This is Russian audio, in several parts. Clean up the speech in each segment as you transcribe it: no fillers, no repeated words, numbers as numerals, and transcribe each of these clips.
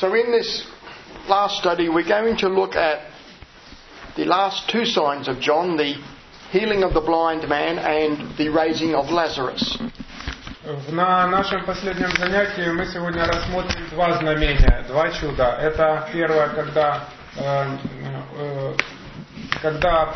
So in this last study, we're going to look at the last two signs of John, the healing of the blind man and the raising of Lazarus. На нашем последнем занятии мы сегодня рассмотрим два знамения, два чуда. Это первое, когда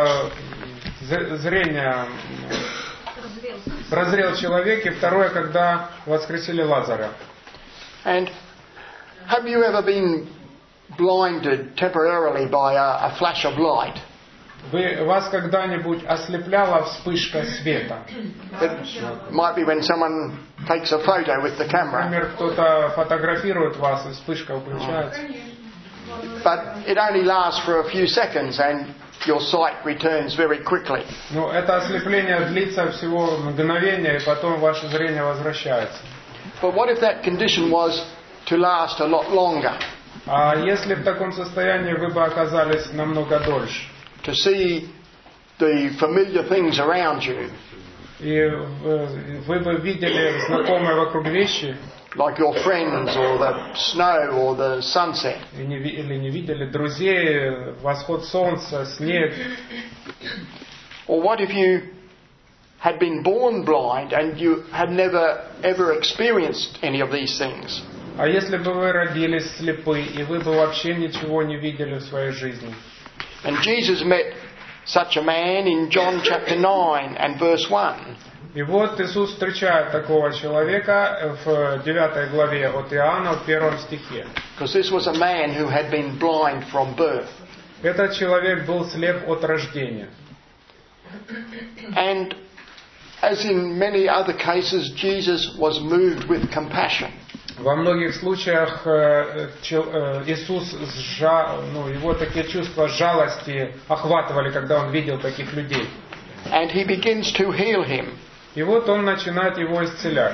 зрение прозрел человек, и второе, когда воскресили Лазаря. And have you ever been blinded temporarily by a flash of light? Вас когда-нибудь ослепляла вспышка света? It might be when someone takes a photo with the camera. Например, кто-то фотографирует вас, и вспышка включается. But it only lasts for a few seconds and your sight returns very quickly. Но это ослепление длится всего мгновение, и потом ваше зрение возвращается. But what if that condition was to last a lot longer? А если в таком состоянии вы бы оказались намного дольше? To see the familiar things around you. И вы бы видели знакомые вокруг вещи. Like your friends or the snow or the sunset. Или не видели друзей, восход солнца, снег. Or what if you had been born blind and you had never ever experienced any of these things? А если бы вы родились слепы, и вы бы вообще ничего не видели в своей жизни? And Jesus met such a man in John chapter 9 and verse 1. И вот Иисус встречает такого человека в 9 главе от Иоанна, в 1 стихе. Because this was a man who had been blind from birth. Этот человек был слеп от рождения. And as in many other cases, Jesus was moved with compassion. Во многих случаях Иисус его такие чувства жалости охватывали, когда он видел таких людей. And he begins to heal him. И вот он начинает его исцелять.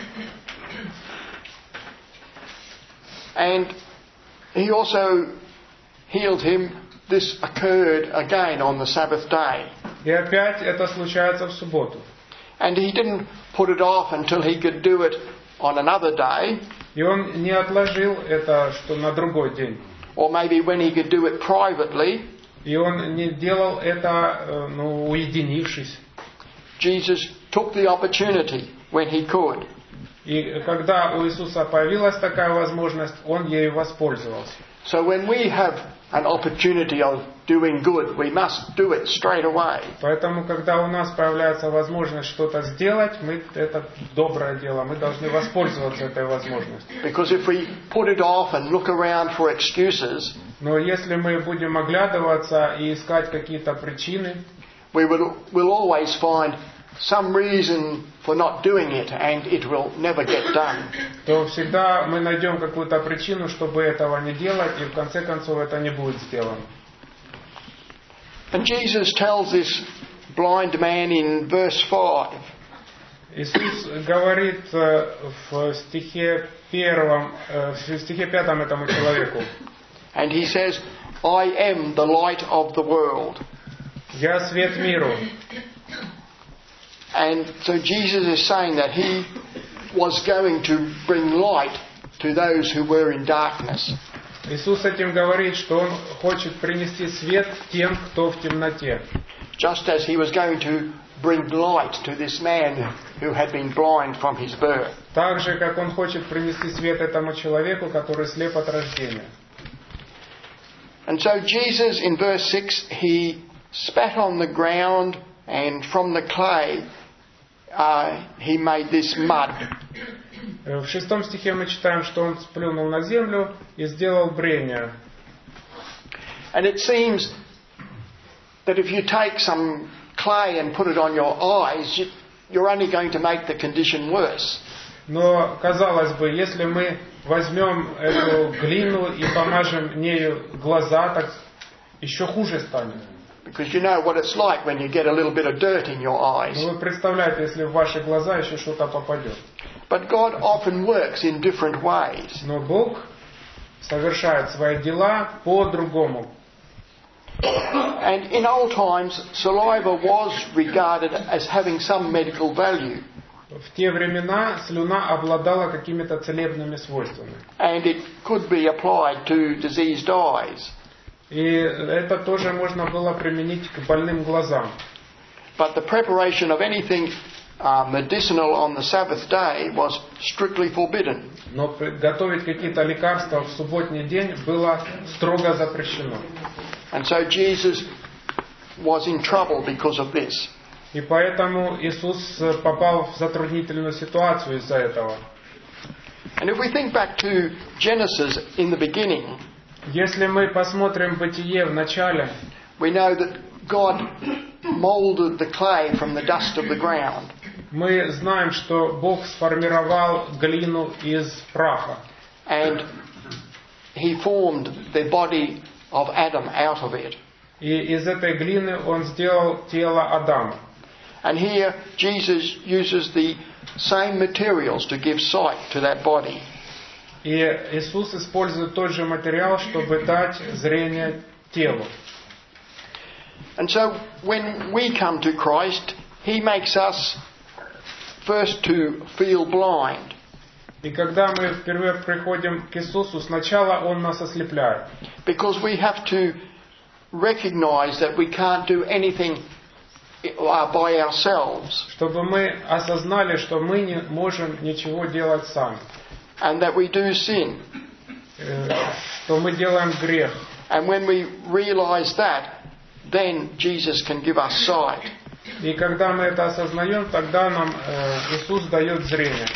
And he also healed him. This occurred again on the Sabbath day. И опять это случается в субботу. And he didn't put it off until he could do it on another day. И он не отложил это, что на другой день. Or maybe when he could do it privately. И он не делал это, уединившись. Jesus took the opportunity when he could. И когда у Иисуса появилась такая возможность, он ею воспользовался. So when we have an opportunity of doing good, we must do it straight away. Поэтому, когда у нас появляется возможность что-то сделать, это доброе дело, мы должны воспользоваться этой возможностью. Because if we put it off and look around for excuses, но если мы будем оглядываться и искать какие-то причины, we'll always find some reason for not doing it, and it will never get done. То всегда мы найдем какую-то причину, чтобы этого не делать, и в конце концов это не будет сделано. And Jesus tells this blind man in verse 5. Иисус говорит в стихе 5 этому человеку. And he says, I am the light of the world. Я свет миру. And so Jesus is saying that he was going to bring light to those who were in darkness. Иисус этим говорит, что Он хочет принести свет тем, кто в темноте. Just as he was going to bring light to this man who had been blind from his birth. Так же, как Он хочет принести свет этому человеку, который слеп от рождения. And so Jesus, in verse 6, he spat on the ground, and from the clay he made this mud. В 6 стихе мы читаем, что он сплюнул на землю и сделал брение. And it seems that if you take some clay and put it on your eyes, you're only going to make the condition worse. Но, казалось бы, если мы возьмем эту глину и помажем нею глаза, так еще хуже станет. Because you know what it's like when you get a little bit of dirt in your eyes. Вы представляете, если в ваши глаза еще что-то попадет. But God often works in different ways. Но Бог совершает свои дела по-другому. And in old times, saliva was regarded as having some medical value. В те времена слюна обладала какими-то целебными свойствами. And it could be applied to diseased eyes. И это тоже можно было применить к больным глазам. But the preparation of anything medicinal on the Sabbath day was strictly forbidden. Но готовить какие-то лекарства в субботний день было строго запрещено. And so Jesus was in trouble because of this. И поэтому Иисус попал в затруднительную ситуацию из-за этого. And if we think back to Genesis in the beginning, Если мы посмотрим Бытие в начале, we know that God molded the clay from the dust of the ground. мы знаем, что Бог сформировал глину из праха. And He formed the body of Adam out of it. И из этой глины Он сделал тело Адама. And here Jesus uses the same materials to give sight to that body. И Иисус использует тот же материал, чтобы дать зрение телу. And so when we come to Christ, He makes us first to feel blind. И когда мы впервые приходим к Иисусу, сначала Он нас ослепляет. Because we have to recognize that we can't do anything by ourselves. Чтобы мы осознали, что мы не можем ничего делать сами. And that we do sin. Что мы делаем грех. And when we realize that, then Jesus can give us sight. И когда мы это осознаем, тогда нам Иисус дает зрение.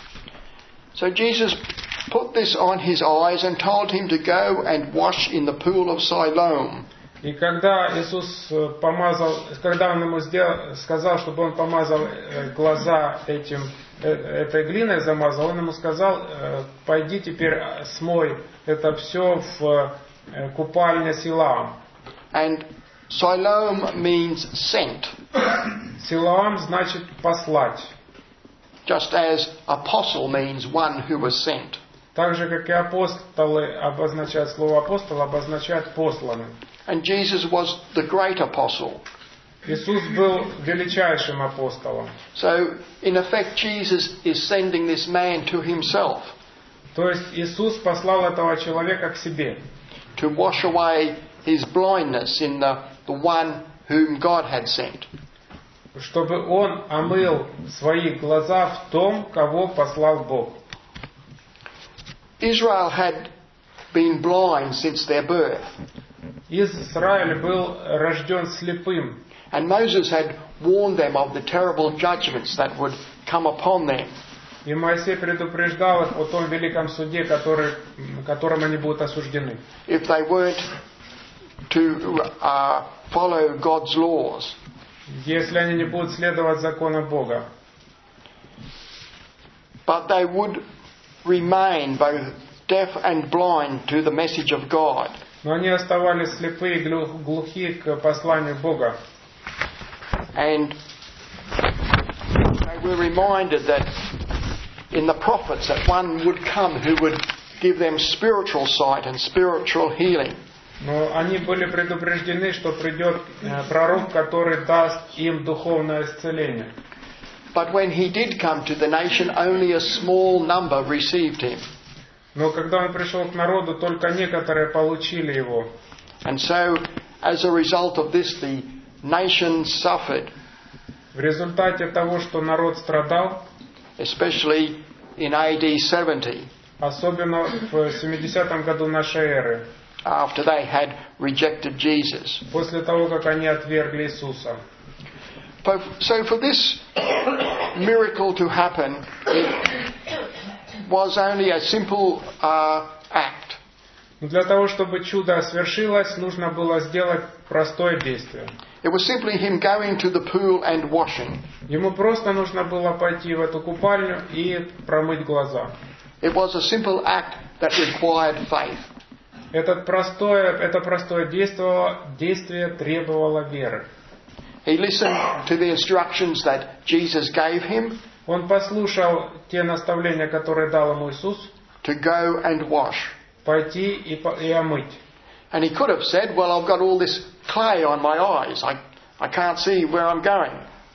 So Jesus put this on his eyes and told him to go and wash in the pool of Siloam. И когда Иисус помазал, когда Он ему сказал, чтобы он помазал глаза этой глиной замазал, Он ему сказал: пойди теперь смой это все в купальне Силаам. And Siloam means sent. Силаам значит послать. Just as apostle means one who was sent. Так же, как и апостолы обозначают, слово апостол обозначает посланный. And Jesus was the great apostle. Иисус был величайшим апостолом. So, in effect, Jesus is sending this man to himself. То есть Иисус послал этого человека к себе. To wash away his blindness in the one whom God had sent. Чтобы он омыл свои глаза в том, кого послал Бог. Israel had been blind since their birth. Израиль был рожден слепым. And Moses had warned them of the terrible judgments that would come upon them. И Моисей предупреждал их о том великом суде, которым они будут осуждены. If they weren't to follow God's laws. Если они не будут следовать законам Бога. But they would remain both deaf and blind to the message of God. Но они оставались слепы и глухи к посланию Бога. And they were reminded that in the prophets that one would come who would give them spiritual sight and spiritual healing. Но они были предупреждены, что придет пророк, который даст им духовное исцеление. But when he did come to the nation, only a small number received him. Но когда он пришел к народу, только некоторые получили его. And so, as a result of this, the nation suffered. В результате того, что народ страдал, especially in AD 70, особенно в 70-м году нашей эры, after they had rejected Jesus. После того, как они отвергли Иисуса. So for this miracle to happen, it was only a simple act. Для того, чтобы чудо свершилось, нужно было сделать простое действие. It was simply him going to the pool and washing. Ему просто нужно было пойти в эту купальню и промыть глаза. It was a simple act that required faith. Это простое действие требовало веры. He listened to the instructions that Jesus gave him. Он послушал те наставления, которые дал ему Иисус. To go and wash. Пойти и омыть. And he could have said, well, I've got all this clay on my eyes. I can't see where I'm going.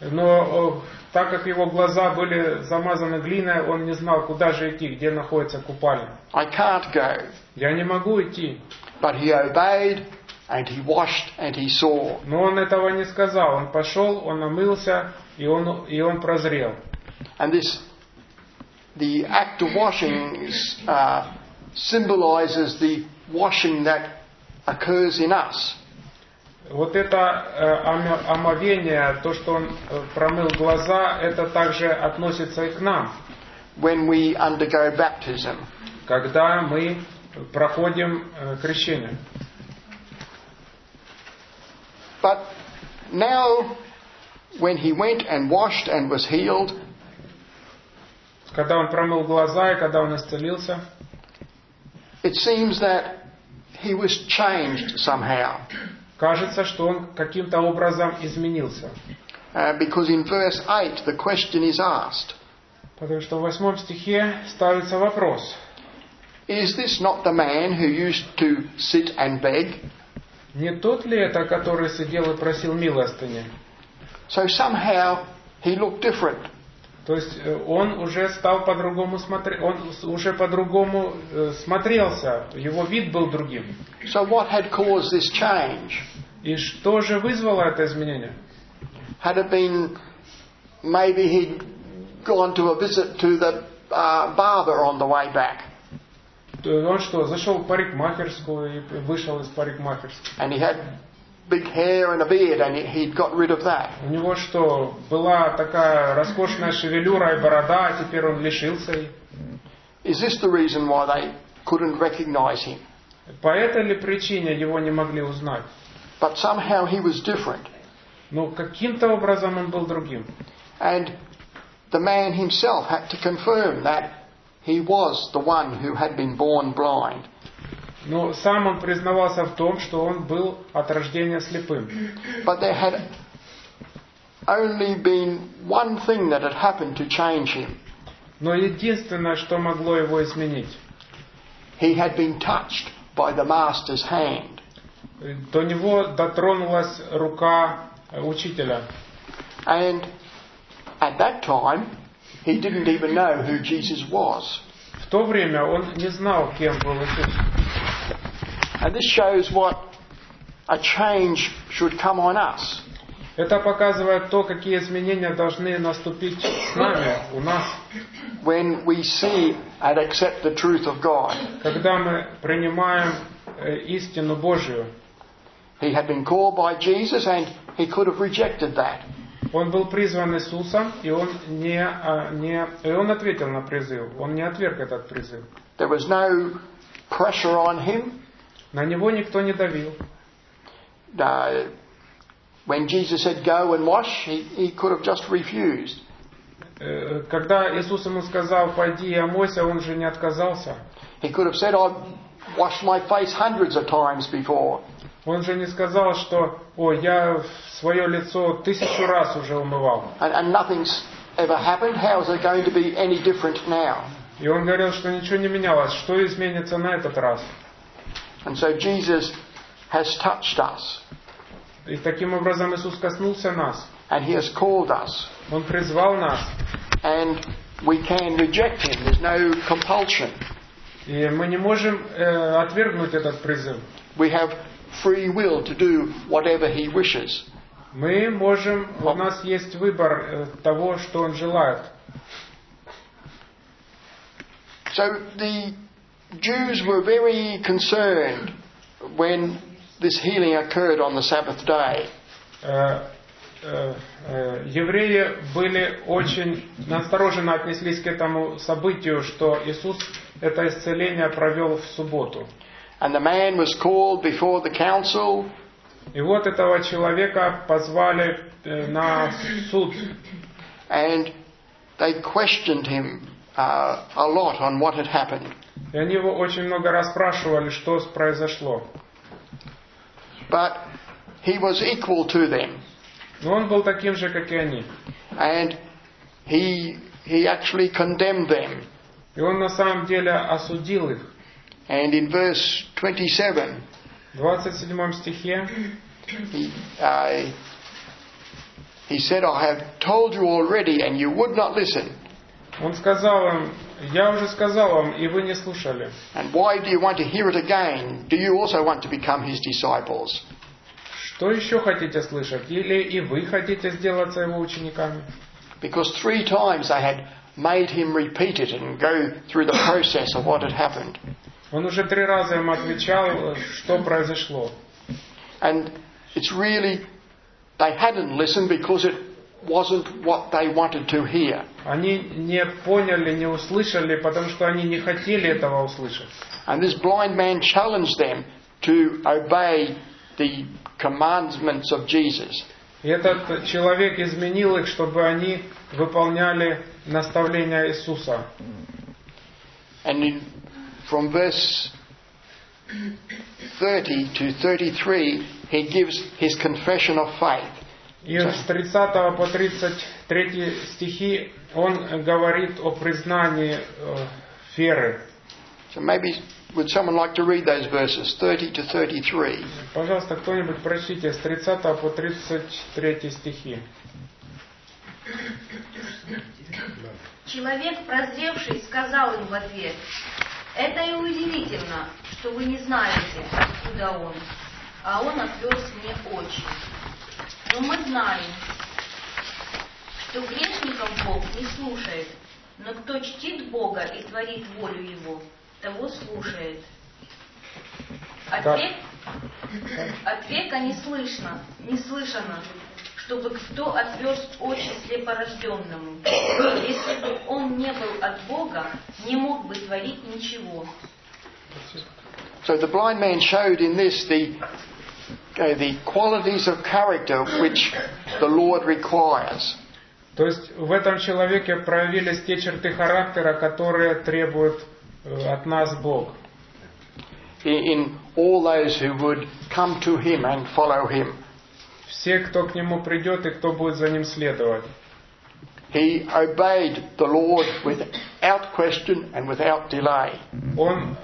Но так как его глаза были замазаны глиной, он не знал, куда же идти, где находится купальня. I can't go. Я не могу идти. But he obeyed, and he washed, and he saw. Но он этого не сказал. Он пошел, он омылся, и он прозрел. And the act of washing symbolizes the washing that occurs in us. Вот это омовение, то, что он промыл глаза, это также относится и к нам. When we undergo baptism. Когда мы проходим крещение. But now, when he went and washed and was healed, когда он промыл глаза и когда он исцелился, it seems that he was changed somehow. Кажется, что он каким-то образом изменился. Because in verse 8 the question is asked. Потому что в 8 стихе ставится вопрос. Is this not the man who used to sit and beg? Не тот ли это, который сидел и просил милостыни? So somehow he looked different. То есть он уже стал по-другому смотреть, он уже по-другому смотрелся, его вид был другим. So what had caused this change? И что же вызвало это изменение? Had it been maybe he'd gone to a visit to the barber on the way back? Он что, зашел в парикмахерскую и вышел из парикмахерской? And he had big hair and a beard, and he'd got rid of that. У него что, была такая роскошная шевелюра и борода, а теперь он лишился их? Is this the reason why they couldn't recognize him? По этой ли причине его не могли узнать? But somehow he was different. Но каким-то образом он был другим. And the man himself had to confirm that he was the one who had been born blind. Но сам он признавался в том, что он был от рождения слепым. But there had only been one thing that had happened to change him. Но единственное, что могло его изменить, he had been touched by the master's hand. До него дотронулась рука учителя. And at that time, he didn't even know who Jesus was. В то время он не знал, кем был Иисус. And this shows what a change should come on us. Это показывает то, какие изменения должны наступить с нами, у нас. When we see and accept the truth of God. Когда мы принимаем истину Божию. He had been called by Jesus and he could have rejected that. Он был призван Иисусом, и он ответил на призыв. Он не отверг этот призыв. There was no pressure on him. На него никто не давил. When Jesus said go and wash, he could have just refused. Когда Иисус ему сказал, пойди и омойся, он же не отказался. He could have said, I've washed my face hundreds of times before. Он же не сказал, что, я свое лицо 1000 раз уже умывал. And nothing's ever happened. How is it going to be any different now? И он говорил, что ничего не менялось. Что изменится на этот раз? And so Jesus has touched us. И таким образом Иисус коснулся нас. And he has called us. Он призвал нас. And we can reject him. There's no compulsion. И мы не можем отвергнуть этот призыв. We have free will to do whatever he wishes. Мы можем, у нас есть выбор того, что он желает. So the Jews were very concerned when this healing occurred on the Sabbath day. Евреи были очень настороженно отнеслись к этому событию, что Иисус это исцеление провел в субботу. And the man was called before the council. И вот этого человека позвали на суд. And they questioned him a lot on what had happened. И они его очень много раз спрашивали, что произошло. But he was equal to them. Но он был таким же, как и они. And he actually condemned them. И он на самом деле осудил их. And in verse 27, в 27 стихе He said, I have told you already and you would not listen. Он сказал им, я уже сказал вам, и вы не слушали. And why do you want to hear it again? Do you also want to become his disciples? Что еще хотите слышать? Или и вы хотите сделаться его учениками? Because 3 times they had made him repeat it and go through the process of what had happened. Он уже 3 раза им отвечал, что произошло. And it's really, they hadn't listened because it wasn't what they wanted to hear. Они не поняли, не услышали, потому что они не хотели этого услышать. And this blind man challenged them to obey the commandments of Jesus. И этот человек изменил их, чтобы они выполняли наставления Иисуса. And from verse 30 to 33, he gives his confession of faith. И с 30 по 33 стихи он говорит о признании веры. So maybe would someone like to read those verses, 30 to 33? Пожалуйста, кто-нибудь прочтите с 30 по 33 стихи. Человек, прозревший, сказал им в ответ: «Это и удивительно, что вы не знаете, откуда он, а он отверз мне очи. Но мы знаем, что грешников Бог не слушает, но кто чтит Бога и творит волю Его, того слушает». От века не слышано, чтобы кто отверз очи слепорожденному. Если бы он не был от Бога, не мог бы творить ничего. So the blind man showed in this the qualities of character which the Lord requires. То есть в этом человеке проявились те черты характера, которые требует от нас Бог. In all those who would come to him and follow him. Все, кто к нему придет и кто будет за ним следовать. He obeyed the Lord without question and without delay. Он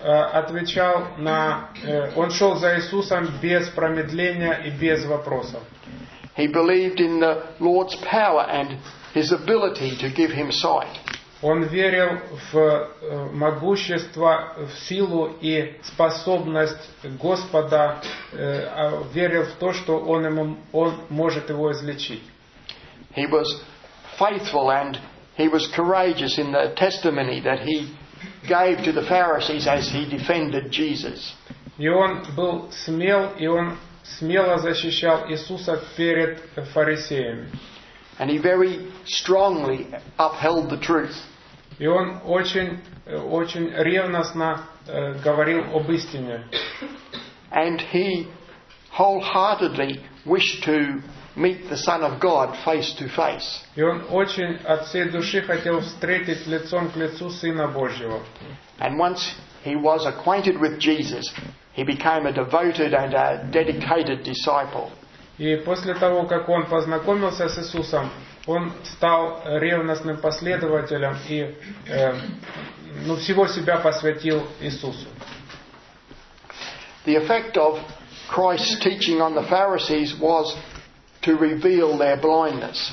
он шел за Иисусом без промедления и без вопросов. He believed in the Lord's power and his ability to give him sight. Он верил в могущество, в силу и способность Господа, верил в то, что он может его излечить. He was faithful and he was courageous in the testimony that he gave to the Pharisees as he defended Jesus. И он был смел, и он смело защищал Иисуса перед фарисеями. And he very strongly upheld the truth. И он очень ревностно говорил об истине. And he wholeheartedly wished to meet the Son of God face to face. И он очень от всей души хотел встретить лицом к лицу Сына Божьего. And once he was acquainted with Jesus, he became a devoted and a dedicated disciple. И после того, как он познакомился с Иисусом, он стал ревностным последователем и всего себя посвятил Иисусу. The effect of Christ's teaching on the Pharisees was to reveal their blindness.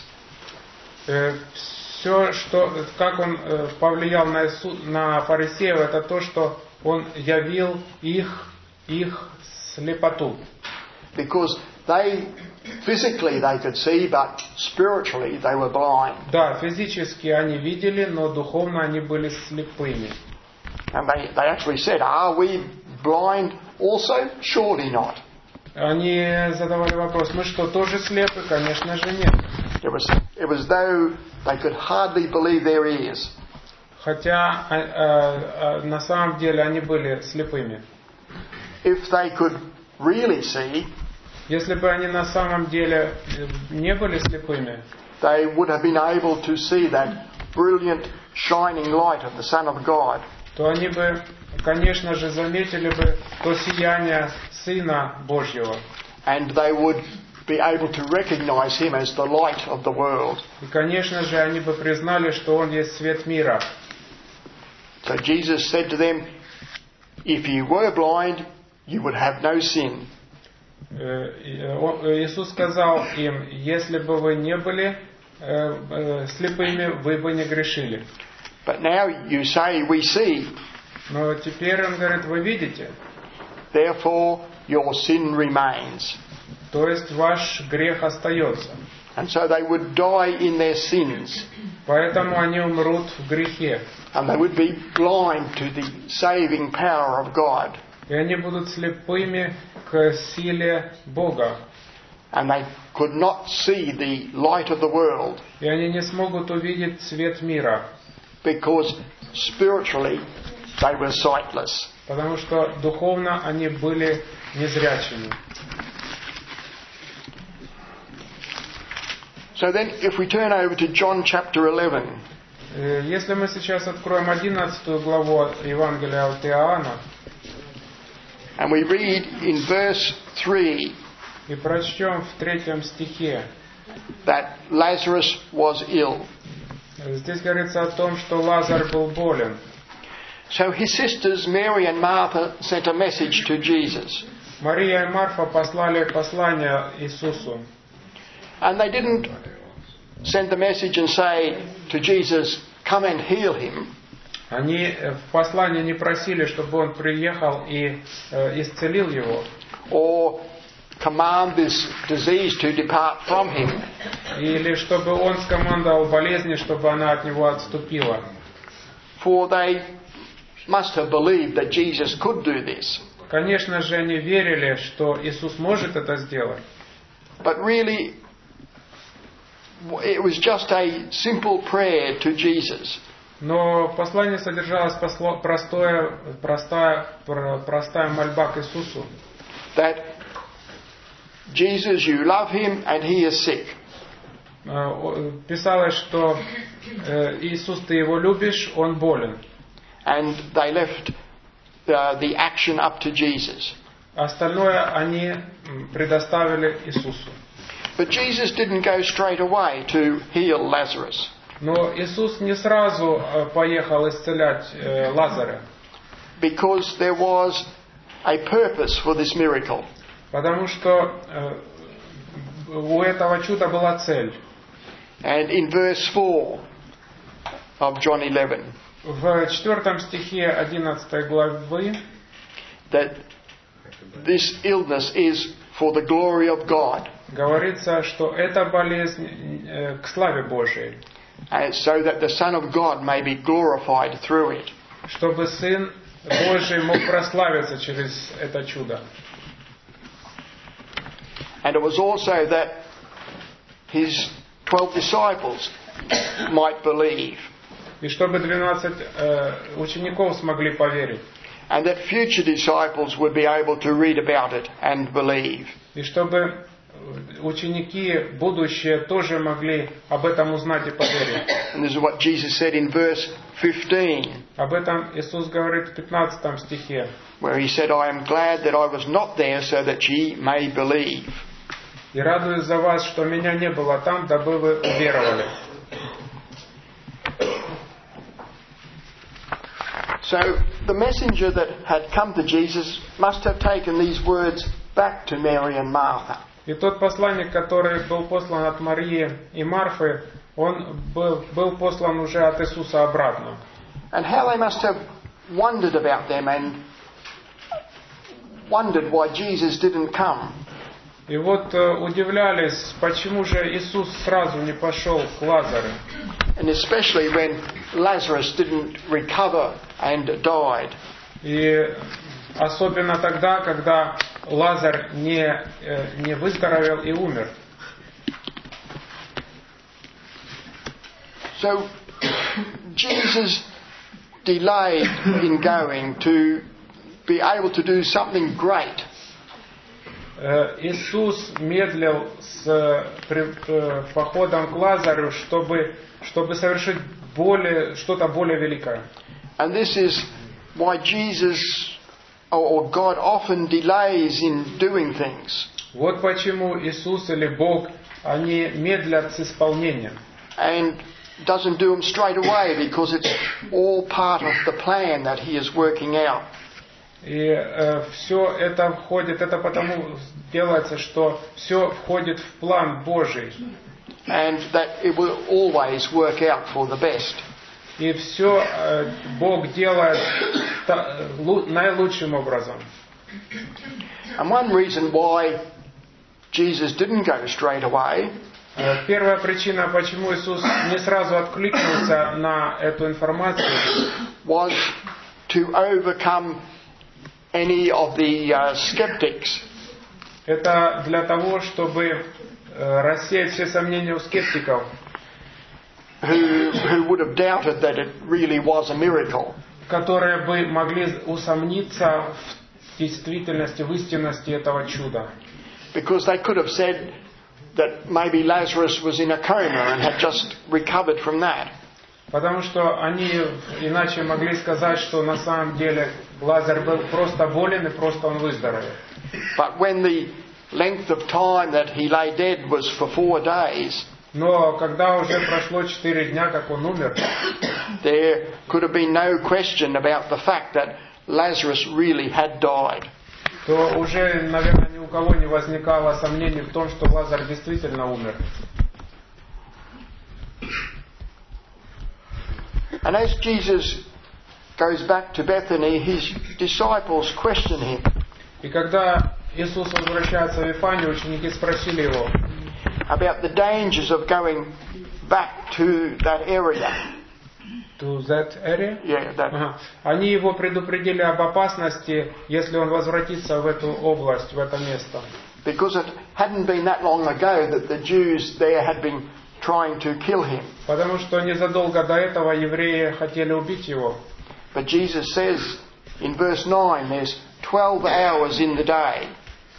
Все, как он повлиял на фарисеев, это то, что он явил их слепоту. Because physically they could see, but spiritually they were blind. Да, физически они видели, но духовно они были слепыми. And they actually said, "Are we blind also? Surely not." Они задавали вопрос: мы что, тоже слепы? Конечно же нет. It was though they could hardly believe their ears. Хотя на самом деле они были слепыми. If they could really see, если бы они на самом деле не были слепыми, they would have been able to see that brilliant shining light of the Son of God. То они бы, конечно же, заметили бы то сияние Сына Божьего. And they would be able to recognize him as the light of the world. И, конечно же, они бы признали, что он есть свет мира. So Jesus said to them, if you were blind, you would have no sin. Иисус сказал им: если бы вы не были слепыми, вы бы не грешили. But now you say, we see, Но теперь он говорит: вы видите, therefore your sin remains. то есть ваш грех остается. And so they would die in their sins, Поэтому они умрут в грехе. and they would be blind to the saving power of God. И они будут слепыми к силе Бога. And they could not see the light of the world, И они не смогут увидеть свет мира, because spiritually they were sightless. потому что духовно они были незрячими. So then, if we turn over to John chapter 11, Если мы сейчас откроем 11 главу Евангелия от Иоанна and we read in verse 3 и прочтем в 3 стихе, that Lazarus was ill. здесь говорится о том, что Лазарь был болен. So his sisters Mary and Martha sent a message to Jesus. Мария и Марфа послали послание Иисусу. And they didn't send the message and say to Jesus, come and heal him. Они в послании не просили, чтобы он приехал и исцелил его, Or command this disease to depart from him. или чтобы он скомандовал болезни, чтобы она от него отступила. For they must have believed that Jesus could do this. Конечно же, они верили, что Иисус может это сделать. But really, it was just a simple prayer to Jesus. Но послание содержалось простая мольба к Иисусу. That Jesus, you love him and he is sick. Писалось, что Иисус, ты его любишь, он болен. And they left the action up to Jesus. Остальное они предоставили Иисусу. But Jesus didn't go straight away to heal Lazarus. Но Иисус не сразу поехал исцелять Лазаря, Because there was a purpose for this miracle. потому что у этого чуда была цель. And in verse 4 of John 11, В 4 стихе 11 главы that this illness is for the glory of God, говорится, что эта болезнь к славе Божией, and so that the Son of God may be glorified through it. чтобы Сын Божий мог прославиться через это чудо. And it was also that his 12 disciples might believe, И чтобы 12 учеников смогли поверить. and that future disciples would be able to read about it and believe. И чтобы ученики будущие тоже могли об этом узнать и поверить. And this is what Jesus said in verse 15, Об этом Иисус говорит в 15 стихе, where he said, I am glad that I was not there so that ye may believe. «И радуюсь за вас, что меня не было там, дабы вы уверовали». So the messenger that had come to Jesus must have taken these words back to Mary and Martha. И тот посланник, который был послан от Марии и Марфы, он был послан уже от Иисуса обратно. And how they must have wondered about them and wondered why Jesus didn't come. И вот удивлялись, почему же Иисус сразу не пошел к Лазарю. And especially when Lazarus didn't recover and died. И особенно тогда, когда Лазарь не выздоровел и умер. So Jesus delayed in going to be able to do something great. Иисус медлил с походом к Лазарю, чтобы совершить что-то более великое. And this is why Jesus or God often delays in doing things. Вот почему Иисус или Бог, они медлят с исполнением. And doesn't do them straight away because it's all part of the plan that He is working out. И все это входит, это потому делается, что все входит в план Божий. And that it will always work out for the best. И все Бог делает наилучшим образом. And one reason why Jesus didn't go straight away Первая причина, почему Иисус не сразу откликнулся на эту информацию, was to overcome any of the skeptics это для того, чтобы рассеять все сомнения у скептиков, who would have doubted that it really was a miracle. которые бы могли усомниться в действительности, в истинности этого чуда. Because they could have said that maybe Lazarus was in a coma and had just recovered from that. Потому что они иначе могли сказать, что на самом деле Лазарь был просто болен и просто он выздоровел. But when the length of time that he lay dead was for 4 days, Но когда уже прошло 4 дня, как он умер, there could have been no question about the fact that Lazarus really had died. то уже, наверное, ни у кого не возникало сомнений в том, что Лазарь действительно умер. And as Jesus goes back to Bethany, his disciples question him. И когда Иисус возвращается в Вифанию, ученики спросили его About the dangers of going back to that area. to that area? Yeah, that. Ага. Они его предупредили об опасности, если он возвратится в эту область, в это место. Because it hadn't been that long ago that the Jews there had been trying to kill him. Потому что незадолго до этого евреи хотели убить его. But Jesus says in verse 9, there's 12 hours in the day.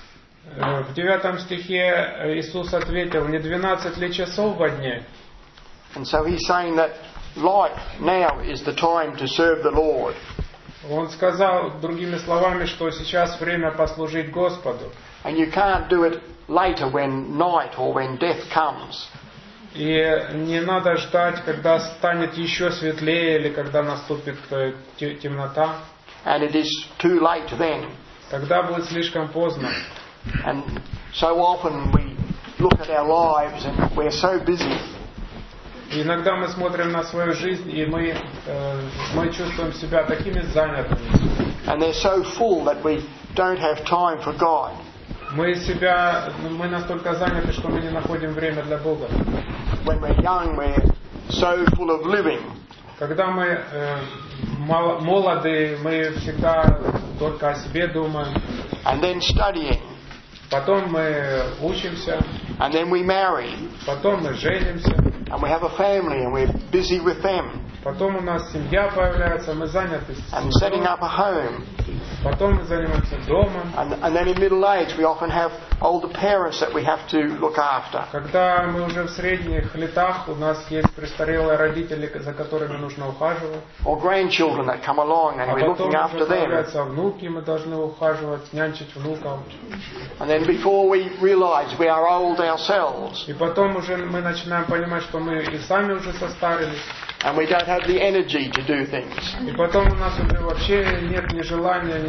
В 9 стихе Иисус ответил, не 12 ли часов во дне? And so he's saying that like now is the time to serve the Lord. Он сказал другими словами, что сейчас время послужить Господу. And you can't do it later when night or when death comes. И не надо ждать, когда станет еще светлее или когда наступит темнота. And it is too late then. Тогда будет слишком поздно. And so often we look at our lives and we're so busy. И иногда мы смотрим на свою жизнь, и мы чувствуем себя такими занятыми. And they're so full that we don't have time for God. Мы настолько заняты, что мы не находим время для Бога. When we're young, we're so full of living. Когда мы молоды, мы всегда только о себе думаем. And then studying. Потом мы учимся. And then we marry. Потом мы женимся. And we have a family and we're busy with them. Потом у нас семья появляется, мы заняты And setting up a home. Потом мы занимаемся домом. And then in middle age we often have older parents that we have to look after. Когда мы уже в средних летах, у нас есть престарелые родители, за которыми нужно ухаживать. Or grandchildren that come along and А we're потом looking уже after them. появляются внуки, мы должны ухаживать, нянчить внуков. And then before we realise we are old ourselves. И потом уже мы начинаем понимать, что мы и сами уже состарились. And we don't have the energy to do things. И потом у нас уже вообще нет ни желания,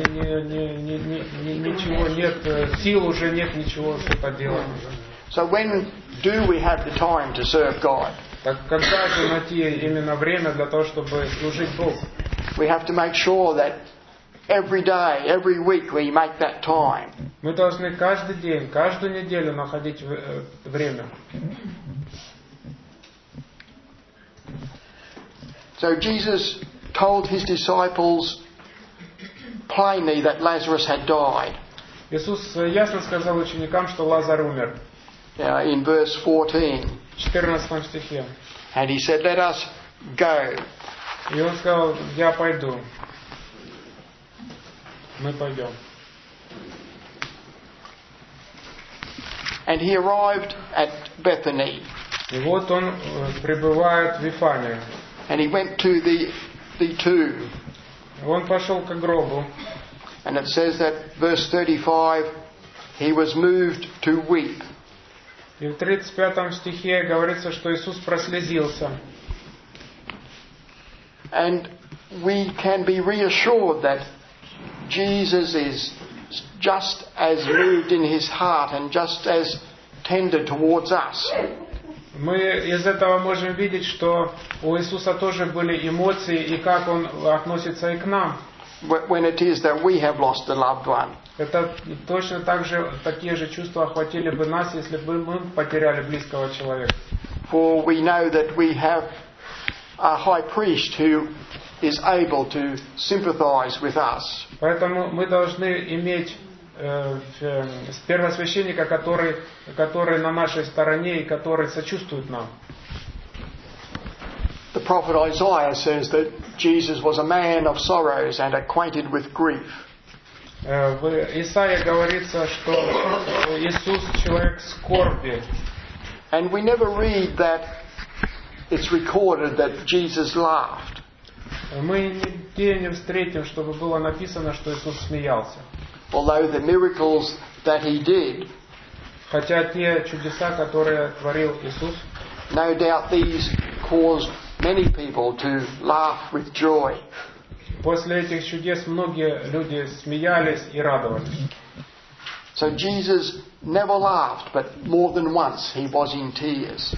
ничего нет, сил уже нет ничего что-то делать. So when do we have the time to serve God? Так когда же найти именно время для того, чтобы служить Богу? We have to make sure that every day, every week we make that time. Мы должны каждый день, каждую неделю находить время. So Jesus told his disciples plainly that Lazarus had died. Иисус ясно сказал ученикам, что Лазарь умер. In verse 14. В 14 стихе. And he said, let us go. И он сказал, я пойду. Мы пойдем. And he arrived at Bethany. И вот он прибывает в Вифанию. And he went to the tomb. Он пошел к гробу. And it says that verse 35, he was moved to weep. И в 35 стихе говорится, что Иисус прослезился. And we can be reassured that Jesus is just as moved in his heart and just as tender towards us. Мы из этого можем видеть, что у Иисуса тоже были эмоции, и как Он относится и к нам. When it is that we have lost a loved one. Это точно так же, такие же чувства охватили бы нас, если бы мы потеряли близкого человека. For we know that we have a high priest who is able to sympathize with us. Поэтому мы должны иметь первосвященника, который на нашей стороне и который сочувствует нам. The prophet Isaiah says that Jesus was a man of sorrows and acquainted with grief. В Исаии говорится, что Иисус человек скорби. And we never read that it's recorded that Jesus laughed. Мы нигде не встретим, чтобы было написано, что Иисус смеялся. Although the miracles that he did, Хотя те чудеса, которые творил Иисус, no doubt these caused many people to laugh with joy. после этих чудес многие люди смеялись и радовались. So Jesus never laughed, but more than once he was in tears.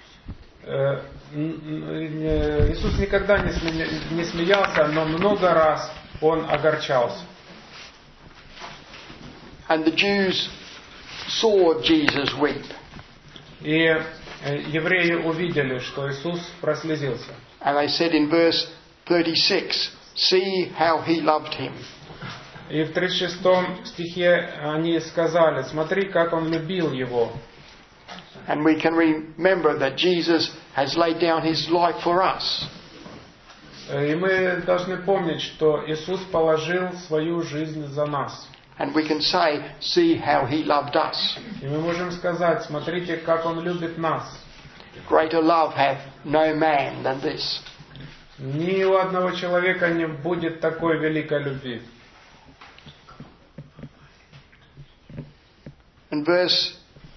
Иисус никогда не смеялся, но много раз Он огорчался. And the Jews saw Jesus weep. И евреи увидели, что Иисус прослезился. And they said in verse 36, "See how he loved him." И в 36 стихе они сказали: смотри, как Он любил Его. And we can remember that Jesus has laid down his life for us. И мы должны помнить, что Иисус положил свою жизнь за нас. And we can say, "See how he loved us." И мы можем сказать: смотрите, как Он любит нас. Greater love hath no man than this. Ни у одного человека не будет такой великой любви. In verse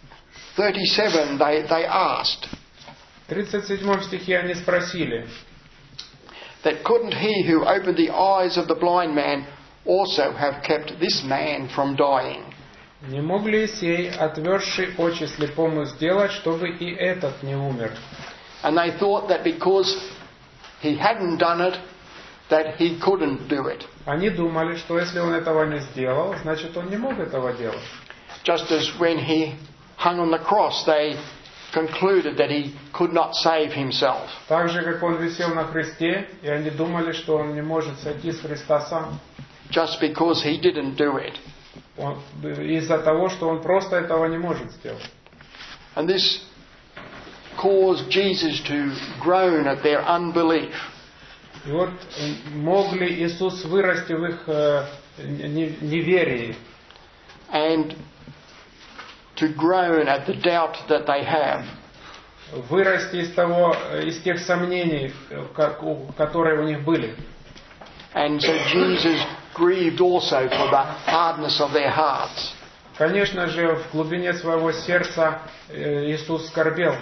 37, they asked В 37 стихе они спросили: that couldn't he who opened the eyes of the blind man also have kept this man from dying? не мог ли сей, отверзший очи слепому, сделать, чтобы и этот не умер? And they thought that because he hadn't done it, that he couldn't do it. Они думали, что если Он этого не сделал, значит Он не мог этого делать. Just as when he hung on the cross, they concluded that he could not save himself. Так же, как Он висел на кресте, и они думали, что Он не может сойти с Христа сам. Just because he didn't do it. Из-за того, что Он просто этого не может сделать. And this caused Jesus to groan at their unbelief. И вот мог ли Иисус вырасти в их неверии? And to groan at the doubt that they have. Вырасти из тех сомнений, которые у них были. And so Jesus grieved also for the hardness of their hearts. Конечно же, в глубине своего сердца Иисус скорбел.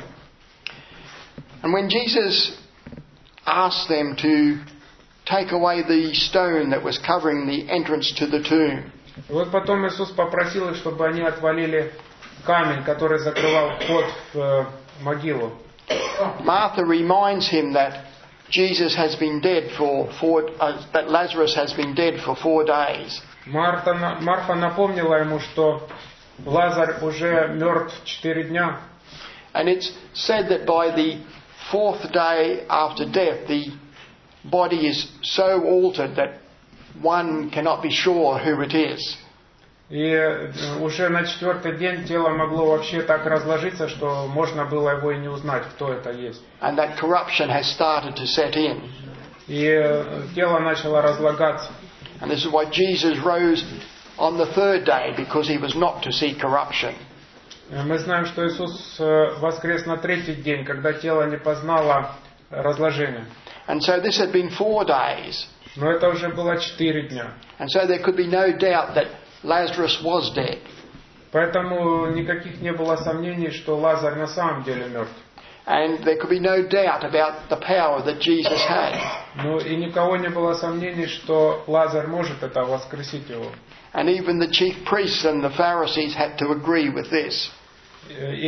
And when Jesus asked them to take away the stone that was covering the entrance to the tomb, И вот потом Иисус попросил их, чтобы они отвалили камень, который закрывал вход в могилу. Martha reminds him that Jesus has been dead that Lazarus has been dead for 4 days. Марфа напомнила ему, что Лазарь уже мертв 4 дня. And it's said that by the 4th day after death, the body is so altered that one cannot be sure who it is. И уже на 4-й день тело могло вообще так разложиться, что можно было его и не узнать, кто это есть. And that corruption has started to set in. И тело начало разлагаться. And this is why Jesus rose on the 3rd day, because he was not to see corruption. Мы знаем, что Иисус воскрес на 3-й день, когда тело не познало разложения. And so this had been 4 days. Но это уже было 4 дня. And so there could be no doubt that Lazarus was dead. Поэтому никаких не было сомнений, что Лазарь на самом деле мертв. And there could be no doubt about the power that Jesus had. Ну и никого не было сомнений, что Лазарь может это воскресить его. And even the chief priests and the Pharisees had to agree with this. И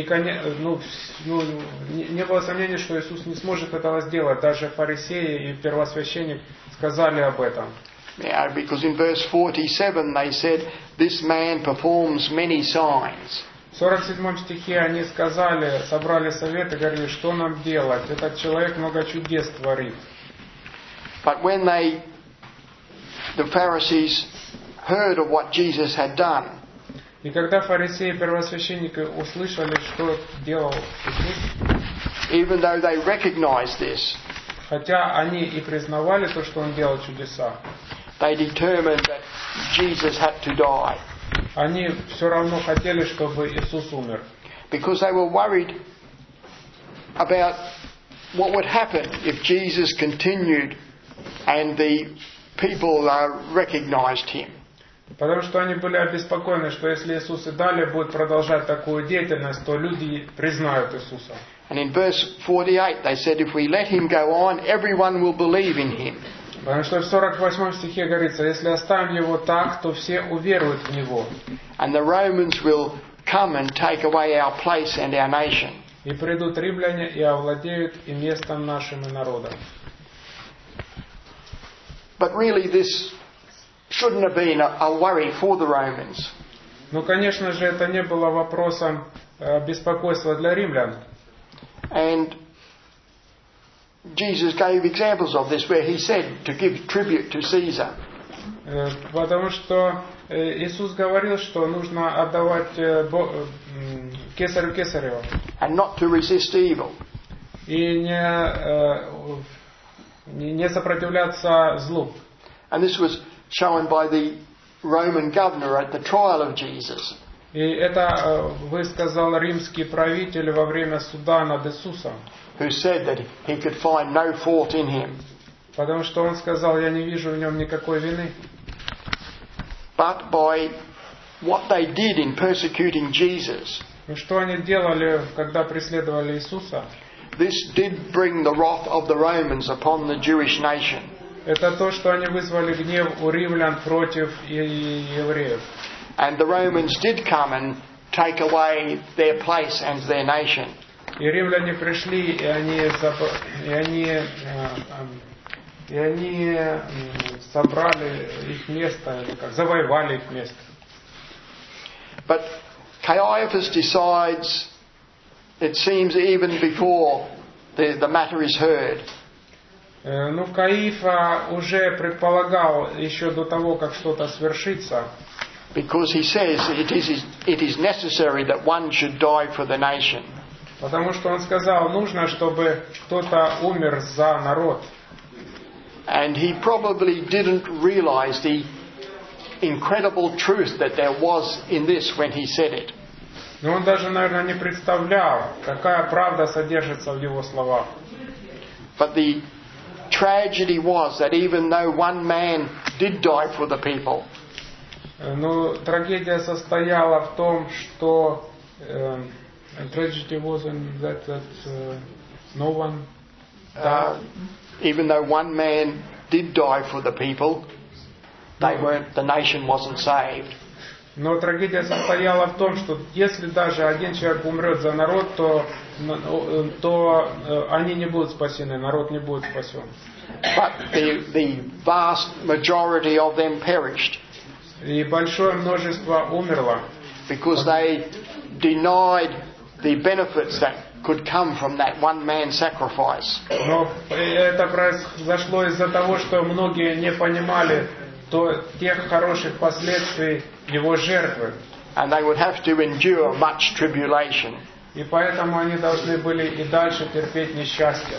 не было сомнений, что Иисус не сможет этого сделать. Даже фарисеи и первосвященник сказали об этом. Yeah, because in verse 47 they said, "This man performs many signs." В 47 стихе они сказали, собрали совет и говорили, что нам делать? Этот человек много чудес творит. But when the Pharisees heard of what Jesus had done, И когда фарисеи и первосвященники услышали, что делал Иисус, even though they recognized this, хотя они и признавали то, что Он делал чудеса, they determined that Jesus had to die. они все равно хотели, чтобы Иисус умер. Because they were worried about what would happen if Jesus continued and the people recognized him. Потому что они были обеспокоены, что если Иисус и далее будет продолжать такую деятельность, то люди признают Иисуса. And in verse 48 they said, if we let him go on, everyone will believe in him. Потому что в 48 стихе говорится, если оставим его так, то все уверуют в него. And the Romans will come and take away our place and our nation. И придут римляне и овладеют и местом нашим и народом. But really this shouldn't have been a worry for the Romans. Ну, конечно же, это не было вопросом беспокойства для римлян. And Jesus gave examples of this where he said to give tribute to Caesar. Потому что Иисус говорил, что нужно отдавать кесарю кесарева. And not to resist evil. И не сопротивляться злу. And this was shown by the Roman governor at the trial of Jesus. И это высказал римский правитель во время суда над Иисусом. Who said that he could find no fault in him. Потому что он сказал, я не вижу в нем никакой вины. But by what they did in persecuting Jesus, Но что они делали, когда преследовали Иисуса? this did bring the wrath of the Romans upon the Jewish nation. Это то, что они вызвали гнев у римлян против евреев. And the Romans did come and take away their place and their nation. И римляне пришли, и они собрали их место, или как, завоевали их место. But Caiaphas decides, it seems even before the matter is heard, Ну, Каифа уже предполагал, еще до того, как что-то свершится, because he says it is necessary that one should die for the nation. потому что он сказал, нужно, чтобы кто-то умер за народ. And he probably didn't realize the incredible truth that there was in this when he said it. Но он даже, наверное, не представлял, какая правда содержится в его словах. But the tragedy was that even though one man did die for the people, Но трагедия состояла в том, что tragedy was in that no one died. even though one man did die for the people, the nation wasn't saved. Но трагедия состояла в том, что если даже один человек умрет за народ, то они не будут спасены, народ не будет спасен. But the vast majority of them perished. И большое множество умерло. Because they denied the benefits that could come from that one man sacrifice. Но это произошло из-за того, что многие не понимали тех хороших последствий его жертвы. And they would have to endure much tribulation. И поэтому они должны были и дальше терпеть несчастье.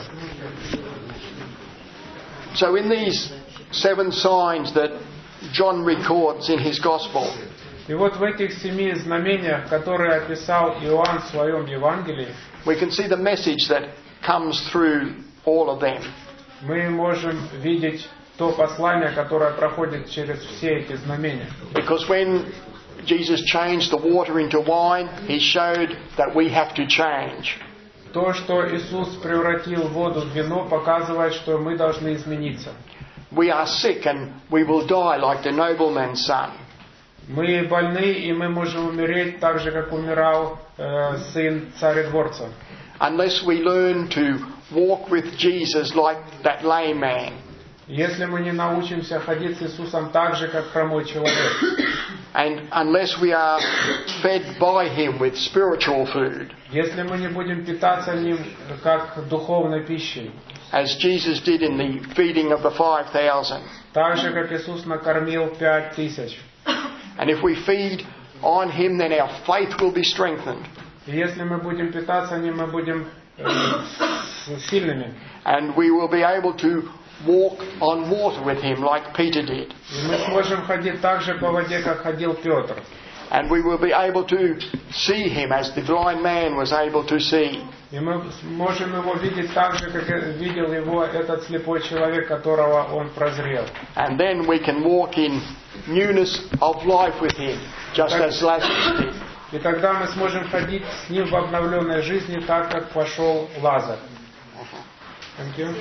So in these 7 signs that John records in his Gospel, И вот в этих 7 знамениях, которые описал Иоанн в своем Евангелии, we can see the message that comes through all of them. мы можем видеть то послание, которое проходит через все эти знамения. Because when Jesus changed the water into wine, he showed that we have to change. То, что Иисус превратил воду в вино, показывает, что мы должны измениться. We are sick and we will die like the nobleman's son. Мы больны, и мы можем умереть так же, как умирал сын царедворца. Unless we learn to walk with Jesus like that lame man. Если мы не научимся ходить с Иисусом так же, как хромой человек. And unless we are fed by Him with spiritual food. Если мы не будем питаться ним как духовной пищей. As Jesus did in the feeding of the 5,000. Так же, как Иисус накормил 5000. And if we feed on Him, then our faith will be strengthened. И если мы будем питаться ним, мы будем сильными. And we will be able to walk on water with Him like Peter did. И мы сможем ходить так же по воде, как ходил Петр. And we will be able to see Him as the blind man was able to see. И мы можем его видеть так же, как видел его этот слепой человек, которого он прозрел. And then we can walk in newness of life with Him, just as Lazarus did. И тогда мы сможем ходить с ним в обновленной жизни, так как пошел Лазарь. Thank you.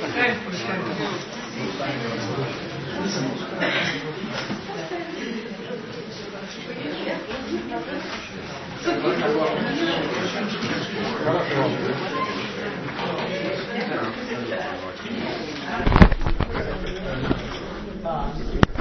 Хорошо.